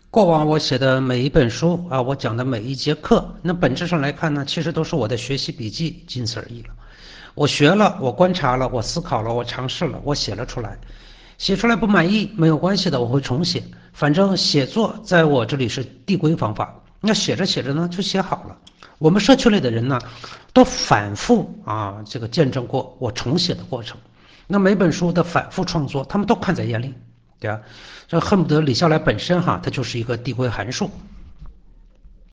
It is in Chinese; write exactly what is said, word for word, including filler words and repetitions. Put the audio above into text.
过往我写的每一本书啊，我讲的每一节课，那本质上来看呢，其实都是我的学习笔记，仅此而已了。我学了，我观察了，我思考了，我尝试了，我写了出来。写出来不满意没有关系的，我会重写。反正写作在我这里是递归方法。那写着写着呢，就写好了。我们社区里的人呢，都反复啊，这个见证过我重写的过程。那每本书的反复创作，他们都看在眼里，对吧？这恨不得李笑来本身哈，它就是一个递归函数。